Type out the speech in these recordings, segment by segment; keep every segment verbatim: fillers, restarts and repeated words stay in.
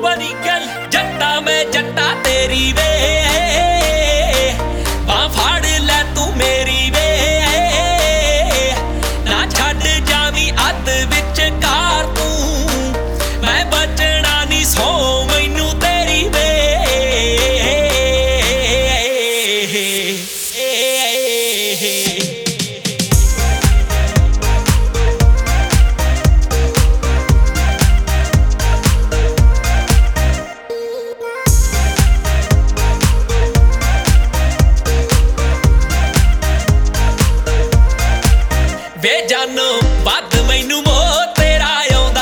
बनी गल जट्टा मैं जट्टा तेरी वे बां फाड़ लै तू मेरी वे ना छड्ड जावी अध विच कार तू मैं बचना नहीं सौ मैनू तेरी वे वे जानो बद मैनू मोह तेरा आउंदा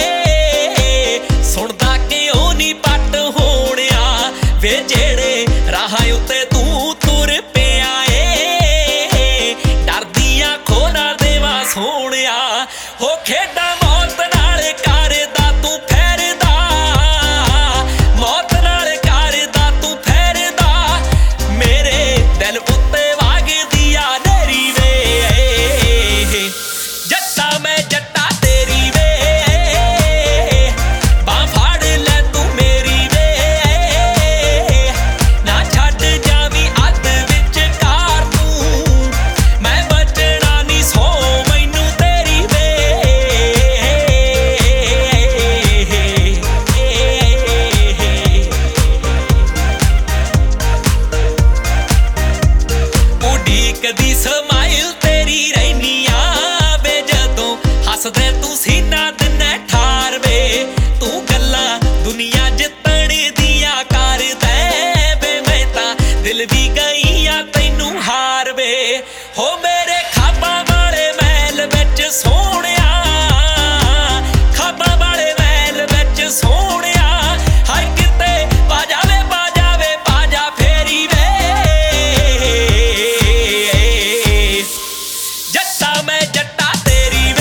ए सुणदा क्यों नहीं पट होणिया वे जेड़े राह उत्ते तू तुर पिया ए डरदियां खो ना देवा सोहणिया हो खेडां मौत नाल करदा तू फेरदा मौत नाल करदा तू फेरदा मेरे दिल उत्ते वागदी आ नेरी वे जट्टा मैं जट्टा तेरी वे बां फाड़ लै तू मेरी वे ना छड्ड जावी अध विच कार तू मैं बचना नहीं सौ मैनू तेरी वे उडीकदी समाइल तेरी रहनिया हसदे तू सीना दिने ठार वे तू गल्लां दुनिया जितण दियां करदे वे मैं तां दिल भी गईयां तैनू हार वे हो मेरे खाबां वाले महल विच सोहणिया खाबां वाले महल विच सोहणिया हर किते पा जावे पा जावे पा जा फेरी वे जट्टा मैं जट्टा तेरी वे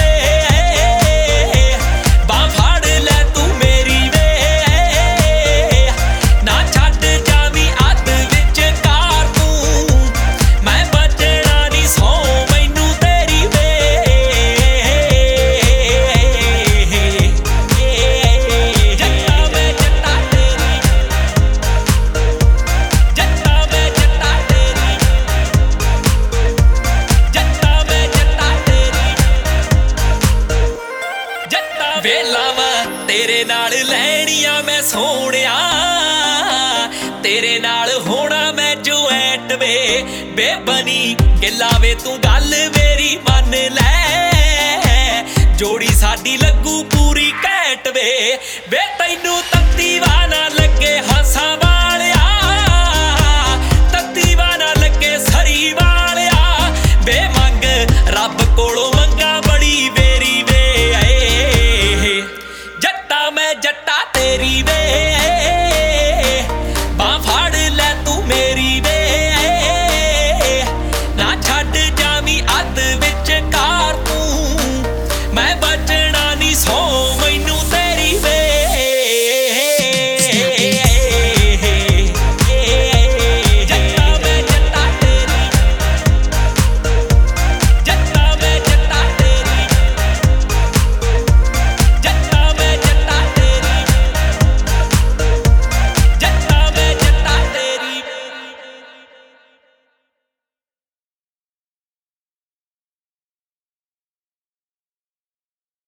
वेलावां तेरे नाल लैणियां मैं सोहणिया तेरे नाल होना मैं जोएट वे बेबनी गिला वे तू गल मेरी मन लै जोड़ी साडी लगू पूरी घैंट वे।